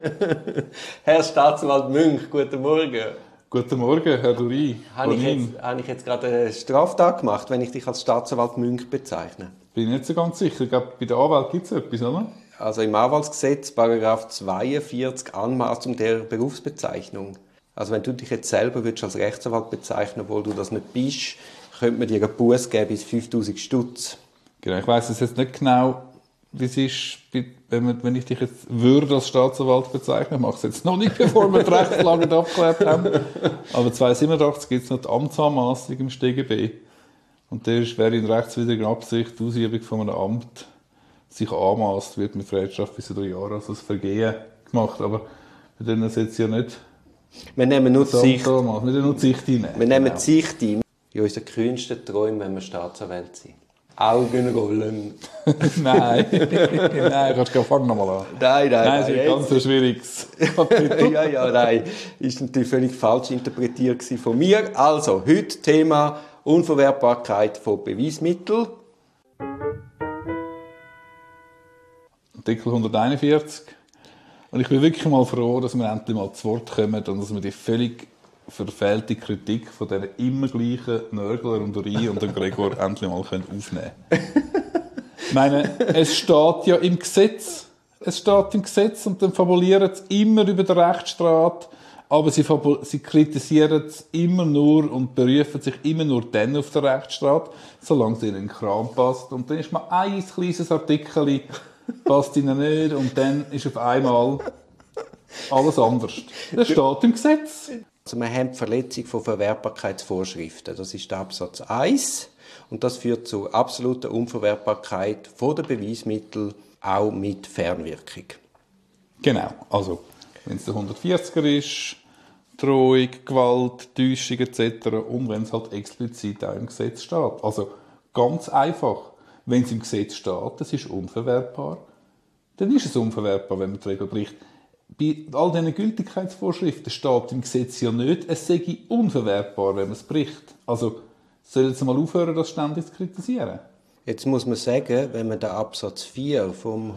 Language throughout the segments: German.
Herr Staatsanwalt Münch, guten Morgen. Guten Morgen, Herr Duri. Habe ich jetzt gerade eine Straftat gemacht, wenn ich dich als Staatsanwalt Münch bezeichne? Bin ich nicht so ganz sicher. Ich glaube, bei der Anwalt gibt es etwas, oder? Also im Anwaltsgesetz, Paragraph 42, Anmaßung der Berufsbezeichnung. Also wenn du dich jetzt selber als Rechtsanwalt bezeichnen, obwohl du das nicht bist, könnte man dir einen Buß geben bis 5'000 Stutz. Genau, ich weiss jetzt nicht genau, wie es ist, wenn ich dich jetzt würde als Staatsanwalt bezeichnen. Ich mache es jetzt noch nicht, bevor wir die Rechtslage abgeklärt haben. Aber 287 gibt es noch die Amtsanmassung im StGB. Und der wäre in rechtswidriger Absicht die Ausübung von einem Amt sich anmaßt, wird mit Freiheitsstrafe bis zu 3 Jahren als Vergehen gemacht. Aber wir nehmen das jetzt ja nicht. Wir nehmen nur die Sicht. Wir nehmen nur die Sicht ein. Wir nehmen die Sicht ein. In unseren kühnsten Träumen, wenn wir Staatsanwalt sind. Augenrollen. Nein, fang nochmal an. Nein, das ist ein ganz schwieriges Kapitel. Nein. Ist natürlich völlig falsch interpretiert von mir. Also, heute Thema Unverwertbarkeit von Beweismitteln. Artikel 141. Und ich bin wirklich mal froh, dass wir endlich mal zu Wort kommen und dass wir die völlig verfehlte Kritik von diesen immer gleichen Nörgler und Uri und dem Gregor endlich mal aufnehmen können. Ich meine, es steht ja im Gesetz. Es steht im Gesetz und dann fabulieren sie immer über den Rechtsstaat, aber sie kritisieren es immer nur und berufen sich immer nur dann auf den Rechtsstaat, solange es ihnen in den Kram passt. Und dann ist mal ein kleines Artikel, passt ihnen nicht und dann ist auf einmal alles anders. Das steht im Gesetz. Also wir haben die Verletzung von Verwertbarkeitsvorschriften. Das ist der Absatz 1. Und das führt zur absoluten Unverwertbarkeit von der Beweismittel, auch mit Fernwirkung. Genau. Also, wenn es der 140er ist, Drohung, Gewalt, Täuschung etc. und wenn es halt explizit auch im Gesetz steht. Also, ganz einfach. Wenn es im Gesetz steht, das ist unverwertbar, dann ist es unverwertbar, wenn man die Regel bricht. Bei all diesen Gültigkeitsvorschriften steht im Gesetz ja nicht, es sei unverwertbar, wenn man es bricht. Also sollen Sie mal aufhören, das ständig zu kritisieren? Jetzt muss man sagen, wenn man den Absatz 4 vom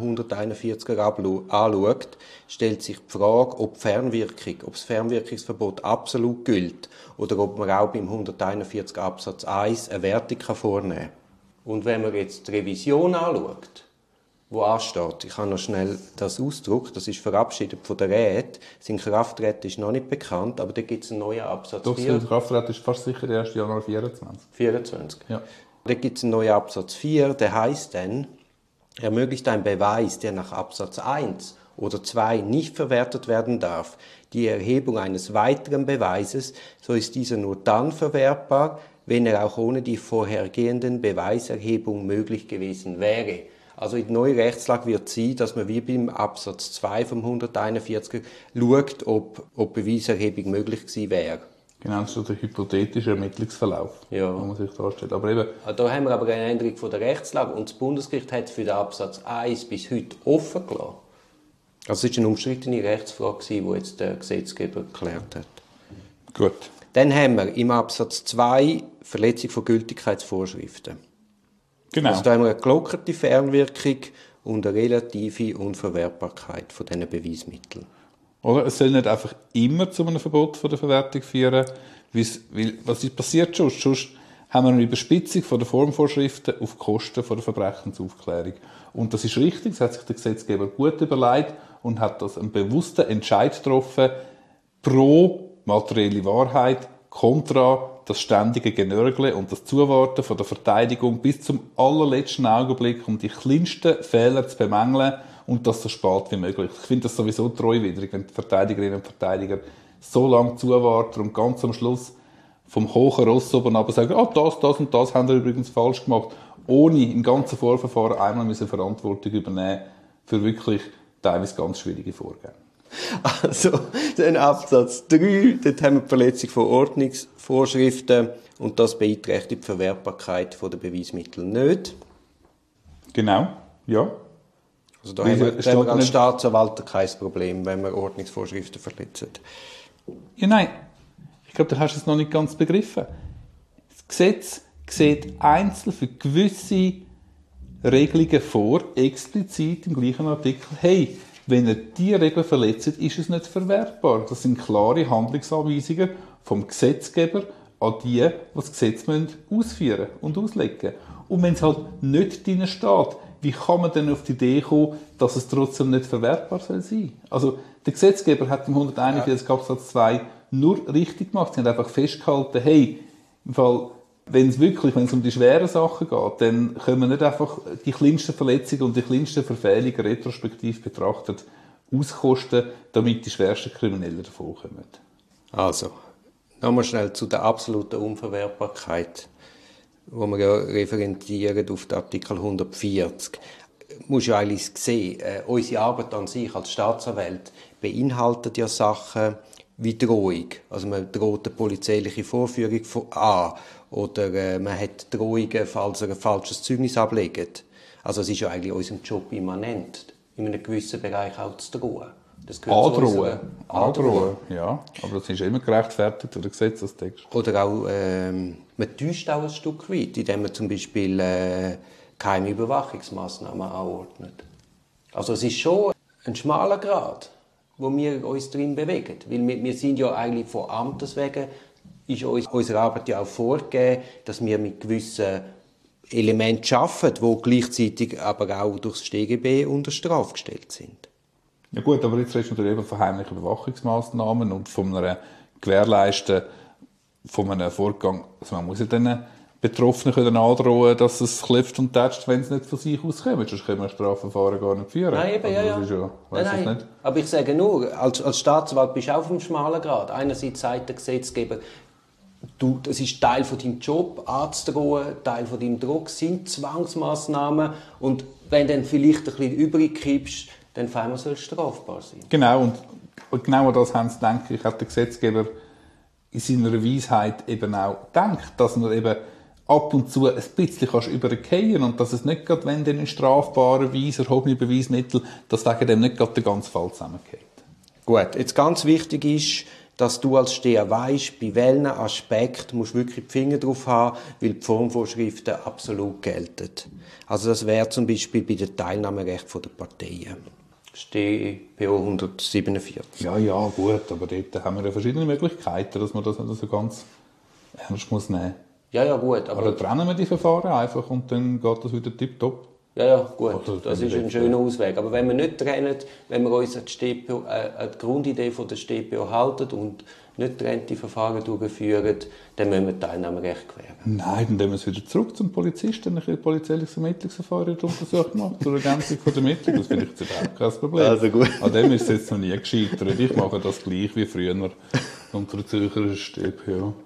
141er anschaut, stellt sich die Frage, ob das Fernwirkungsverbot absolut gilt oder ob man auch beim 141 Absatz 1 eine Wertung vornehmen kann. Und wenn man jetzt die Revision anschaut, wo ansteht, ich habe noch schnell das Ausdruck, das ist verabschiedet von der Räte, sein Krafttreten ist noch nicht bekannt, aber da gibt es einen neuen Absatz 4. Doch, das Krafttreten ist fast sicher der 1. Januar 24. 24? Ja. Da gibt es einen neuen Absatz 4, der heisst dann, ermöglicht ein Beweis, der nach Absatz 1 oder 2 nicht verwertet werden darf, die Erhebung eines weiteren Beweises, so ist dieser nur dann verwertbar, wenn er auch ohne die vorhergehenden Beweiserhebung möglich gewesen wäre. Also in der neuen Rechtslage wird es sein, dass man wie beim Absatz 2 vom 141 schaut, ob Beweiserhebung möglich gewesen wäre. Genau, das ist der hypothetische Ermittlungsverlauf, ja, den man sich darstellt. Aber eben, da haben wir aber eine Änderung von der Rechtslage und das Bundesgericht hat für den Absatz 1 bis heute offen gelassen. Also es war eine umstrittene Rechtsfrage, die jetzt der Gesetzgeber geklärt hat. Gut. Dann haben wir im Absatz 2 Verletzung von Gültigkeitsvorschriften. Genau. Also da haben wir eine gelockerte Fernwirkung und eine relative Unverwertbarkeit von diesen Beweismitteln. Oder es soll nicht einfach immer zu einem Verbot von der Verwertung führen, weil was ist passiert schon? Sonst haben wir eine Überspitzung von der Formvorschriften auf Kosten von der Verbrechensaufklärung. Und das ist richtig, das hat sich der Gesetzgeber gut überlegt und hat das einen bewussten Entscheid getroffen, pro materielle Wahrheit, kontra das ständige Genörgle und das Zuwarten von der Verteidigung bis zum allerletzten Augenblick, um die kleinsten Fehler zu bemängeln und das so spät wie möglich. Ich finde das sowieso treuwidrig, wenn die Verteidigerinnen und Verteidiger so lange zuwarten und ganz am Schluss vom hohen Ross oben aber sagen, das und das haben wir übrigens falsch gemacht, ohne im ganzen Vorverfahren einmal Verantwortung übernehmen für wirklich teilweise ganz schwierige Vorgänge. Also, den Absatz 3, dort haben wir die Verletzung von Ordnungsvorschriften und das beeinträchtigt die Verwertbarkeit der Beweismittel nicht. Genau, ja. Also da haben wir als Staatsanwalt kein Problem, wenn wir Ordnungsvorschriften verletzen. Ja, nein. Ich glaube, du hast es noch nicht ganz begriffen. Das Gesetz sieht einzeln für gewisse Regelungen vor, explizit im gleichen Artikel, hey, Wenn ihr diese Regeln verletzt, ist es nicht verwertbar. Das sind klare Handlungsanweisungen vom Gesetzgeber an die, die das Gesetz ausführen und auslegen. Und wenn es halt nicht drin steht, wie kann man denn auf die Idee kommen, dass es trotzdem nicht verwertbar soll sein? Also, der Gesetzgeber hat im 141 Absatz 2 nur richtig gemacht. Sie haben einfach festgehalten, hey, im Fall, wenn es um die schweren Sachen geht, dann können wir nicht einfach die kleinsten Verletzungen und die kleinsten Verfehlungen retrospektiv betrachtet auskosten, damit die schwersten Kriminellen davonkommen. Also, nochmal schnell zu der absoluten Unverwertbarkeit, wo wir ja referenzieren auf den Artikel 140. Du musst ja eigentlich sehen, unsere Arbeit an sich als Staatsanwalt beinhaltet ja Sachen wie Drohung. Also man droht eine polizeiliche Vorführung an oder man hat Drohungen, falls er ein falsches Zeugnis ablegt. Also es ist ja eigentlich unserem Job immanent, in einem gewissen Bereich auch zu drohen. Androhen, ja. Aber das ist immer gerechtfertigt oder Gesetzestext. Oder auch, man täuscht auch ein Stück weit, indem man zum Beispiel keine Überwachungsmaßnahmen anordnet. Also es ist schon ein schmaler Grat, wo wir uns drin bewegen. Weil wir sind ja eigentlich von Amtes wegen, ist unsere Arbeit ja auch vorgegeben, dass wir mit gewissen Elementen arbeiten, die gleichzeitig aber auch durch das StGB unter Strafe gestellt sind. Ja gut, aber jetzt redest du natürlich eben von heimlichen Überwachungsmaßnahmen und von einer Gewährleisten von einem Vorgang. Also man muss ja den Betroffenen können androhen, dass es klopft und tätscht, wenn es nicht von sich aus kommt. Sonst können wir Strafverfahren gar nicht führen. Nein, eben, ja. Nicht. Aber ich sage nur, als Staatsanwalt bist du auf einem schmalen Grad. Einerseits sagt der Gesetzgeber, das ist Teil von deinem Job, anzudrohen, Teil von deinem Druck sind Zwangsmaßnahmen. Und wenn du dann vielleicht ein bisschen übrig kippst, dann soll es strafbar sein. Genau, und genau an das haben sie, denke ich, hat der Gesetzgeber in seiner Weisheit eben auch gedacht, dass man eben ab und zu ein bisschen übergehen und dass es nicht gerade, wenn dann in strafbarer Weise erhobene Beweismittel, dass wegen dem nicht gerade der ganze Fall zusammengeht. Gut, jetzt ganz wichtig ist, dass du als Steher weisst, bei welchen Aspekten musst du wirklich die Finger drauf haben, weil die Formvorschriften absolut gelten. Also das wäre zum Beispiel bei dem Teilnahmerecht der Parteien. StPO 147. Ja, gut, aber dort haben wir ja verschiedene Möglichkeiten, dass man das nicht so ganz ernst muss nehmen. Ja, gut. Aber dann trennen wir die Verfahren einfach und dann geht das wieder tipptopp. Ja, gut, das ist ein schöner Ausweg. Aber wenn wir nicht trennen, wenn wir uns an die Grundidee von der StPO halten und nicht getrennte Verfahren durchführen, dann müssen wir das Teilnahmerecht gewähren. Nein, dann gehen wir wieder zurück zum Polizisten, ein polizeiliches Ermittlungsverfahren untersucht machen, zur Ergänzung der Ermittlung. Das finde ich jetzt überhaupt kein Problem. Also gut. An dem ist es jetzt noch nie gescheitert. Ich mache das gleich wie früher unter der Zürcher StPO.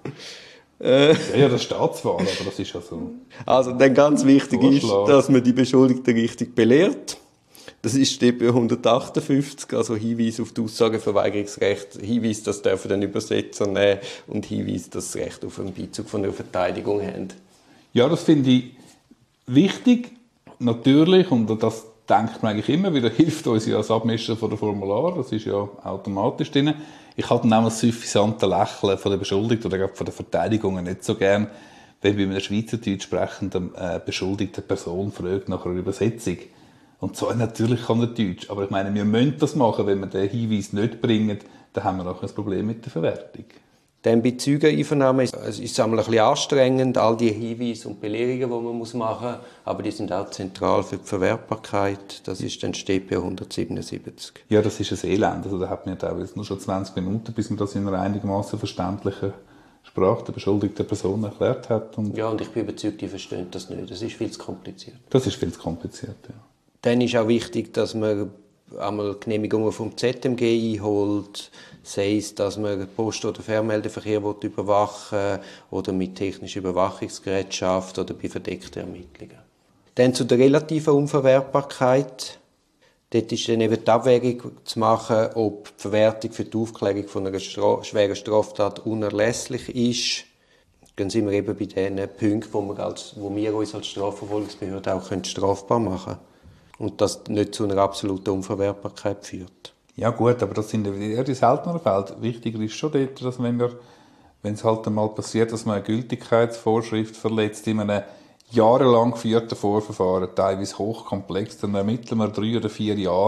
Ja, das steht zwar, aber das ist ja so. Also dann ganz wichtig ist, dass man die Beschuldigten richtig belehrt. Das ist StPO 158, also Hinweis auf das Aussageverweigerungsrecht, Hinweis, dass dürfen den Übersetzer nehmen und Hinweis, dass sie Recht auf einen Beizug von einer Verteidigung haben. Ja, das finde ich wichtig, natürlich, und das denkt man eigentlich immer wieder, hilft uns ja das Abmischen von der Formular, das ist ja automatisch drin. Ich habe dann auch das suffisante Lächeln von der Beschuldigten oder von der Verteidigung nicht so gern, wenn bei einer Schweizerdeutsch sprechenden beschuldigten Person fragt nach einer Übersetzung. Und so natürlich kann er Deutsch, aber ich meine, wir müssen das machen, wenn wir den Hinweis nicht bringen, dann haben wir auch ein Problem mit der Verwertung. Dann bei Zeugeneinvernahme ist es einmal ein bisschen anstrengend, all die Hinweise und Belehrungen, die man machen muss, aber die sind auch zentral für die Verwertbarkeit. Das ist dann StPO 177. Ja, das ist ein Elend. Also da hat man ja teilweise nur schon 20 Minuten, bis man das in einer einigermaßen verständlichen Sprache der beschuldigten Person erklärt hat. Ja, und ich bin überzeugt, die verstehen das nicht. Das ist viel zu kompliziert. Das ist viel zu kompliziert, ja. Dann ist auch wichtig, dass man einmal Genehmigungen vom ZMG einholt, sei es, dass man Post- oder Fernmeldeverkehr überwachen oder mit technischen Überwachungsgeräten schafft oder bei verdeckten Ermittlungen. Dann zu der relativen Unverwertbarkeit. Dort ist dann eben die Abwägung zu machen, ob die Verwertung für die Aufklärung von einer schweren Straftat unerlässlich ist. Dann sind wir eben bei den Punkten, wo wir uns als Strafverfolgungsbehörde auch strafbar machen können. Und das nicht zu einer absoluten Unverwertbarkeit führt. Ja gut, aber das sind eher die selteneren Fälle. Wichtiger ist schon dort, dass wenn es halt einmal passiert, dass man eine Gültigkeitsvorschrift verletzt in einem jahrelang geführten Vorverfahren, teilweise hochkomplex, dann ermitteln wir 3 oder 4 Jahre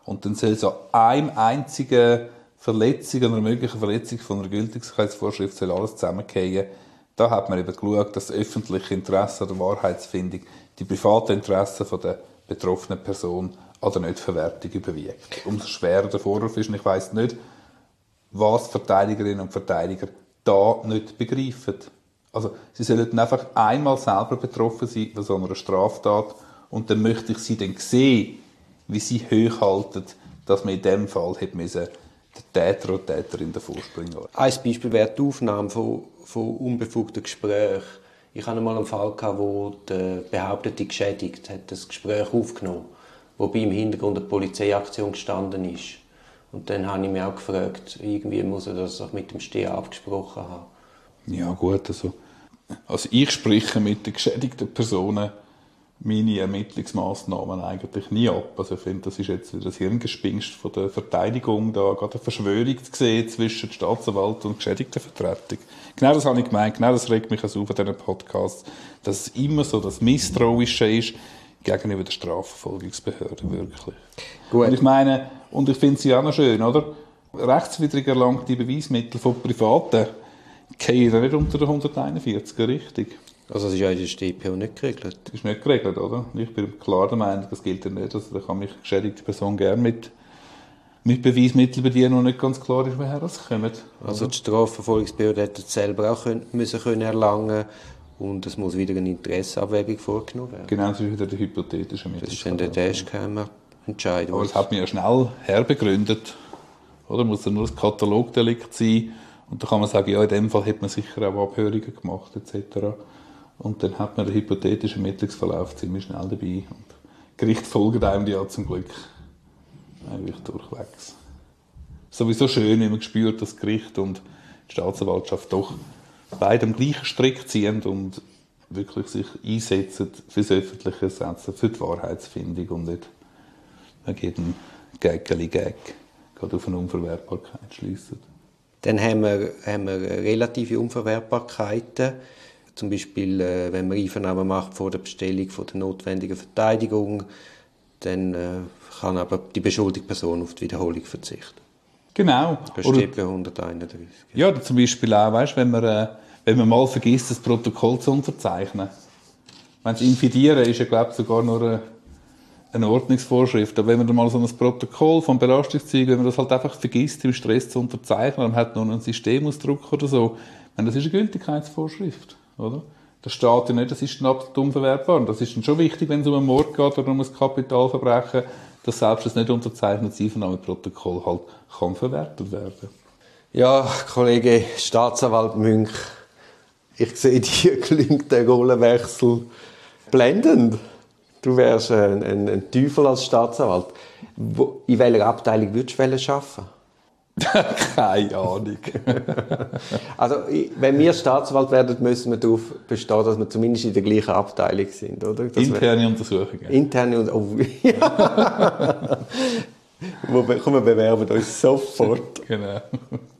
Und dann soll so einem einzigen Verletzung oder mögliche Verletzung von einer Gültigkeitsvorschrift soll alles zusammenfallen. Da hat man eben geschaut, dass das öffentliche Interesse an der Wahrheitsfindung die privaten Interessen von der betroffenen Person an der Nichtverwertung überwiegt. Umso schwerer der Vorwurf ist, und ich weiss nicht, was Verteidigerinnen und Verteidiger da nicht begreifen. Also, sie sollen dann einfach einmal selber betroffen sein von so einer Straftat und dann möchte ich sie dann sehen, wie sie hochhalten, dass man in diesem Fall hätte müssen den Täter oder die Täterin davor springen. Ein Beispiel wäre die Aufnahme von unbefugten Gesprächen. Ich hatte einmal einen Fall, wo der behauptete Geschädigte hat das Gespräch aufgenommen hat, wobei im Hintergrund eine Polizeiaktion gestanden ist. Und dann habe ich mich auch gefragt, irgendwie muss er das auch mit dem Steher abgesprochen haben. Ja gut, also ich spreche mit den geschädigten Personen meine Ermittlungsmaßnahmen eigentlich nie ab. Also ich finde, das ist jetzt wieder das Hirngespinst von der Verteidigung, da gerade eine Verschwörung zu sehen zwischen Staatsanwalt und Geschädigtenvertretung. Genau das habe ich gemeint, genau das regt mich also auf an diesen Podcasts, dass es immer so das Misstrauische ist gegenüber der Strafverfolgungsbehörde, wirklich. Gut. Und ich meine, und ich finde es ja auch noch schön, oder? Rechtswidrig erlangte Beweismittel von Privaten fallen nicht unter den 141er, richtig? Also das ist ja in der StPO nicht geregelt. Das ist nicht geregelt, oder? Ich bin klar der Meinung, das gilt ja nicht. Also da kann mich geschädigte Person gerne mit Beweismitteln bedienen, und nicht ganz klar ist, woher das kommt. Also die Strafverfolgungsbehörde hätte es selber auch müssen erlangen, und es muss wieder eine Interessenabwägung vorgenommen werden. Genau, das ist wieder der hypothetische Mittel. Das ist dann der Dashcam-Entscheid. Aber das hat man ja schnell herbegründet. Oder? Muss dann nur ein Katalogdelikt sein. Und da kann man sagen, ja, in dem Fall hätte man sicher auch Abhörungen gemacht, etc. Und dann hat man den hypothetischen Ermittlungsverlauf ziemlich schnell dabei. Und Gericht folgt einem ja zum Glück eigentlich durchwegs. Sowieso schön, wenn man spürt, dass Gericht und die Staatsanwaltschaft doch beide am gleichen Strick ziehen und wirklich sich einsetzen für das öffentliche Setzen, für die Wahrheitsfindung und nicht wegen jedem Gag gerade auf eine Unverwertbarkeit schliessen. Dann haben wir relative Unverwertbarkeiten. Zum Beispiel, wenn man Einvernahmen macht vor der Bestellung von der notwendigen Verteidigung, dann kann aber die beschuldigte Person auf die Wiederholung verzichten. Genau. Das steht bei 131. Ja, oder zum Beispiel auch, weißt, wenn man mal vergisst, das Protokoll zu unterzeichnen. Wenn das Infidieren ist ja, glaube ich, sogar nur eine Ordnungsvorschrift. Aber wenn man dann mal so ein Protokoll vom Belastungszeug, wenn man das halt einfach vergisst, im Stress zu unterzeichnen, man hat nur einen Systemausdruck oder so, das ist eine Gültigkeitsvorschrift, oder? Das steht ja nicht, das ist dann absolut unverwertbar. Und das ist dann schon wichtig, wenn es um einen Mord geht oder um ein Kapitalverbrechen, dass selbst das nicht unterzeichnete Einvernahmeprotokoll halt kann verwertet werden. Ja, Kollege Staatsanwalt Münch, ich sehe, dir gelingt der Rollenwechsel blendend. Du wärst ein Teufel als Staatsanwalt. In welcher Abteilung würdest du arbeiten? Keine Ahnung. Also, wenn wir Staatsanwalt werden, müssen wir darauf bestehen, dass wir zumindest in der gleichen Abteilung sind, oder? Interne Untersuchungen. Interne Untersuchungen. Oh. Komm, wir bewerben uns sofort. Genau.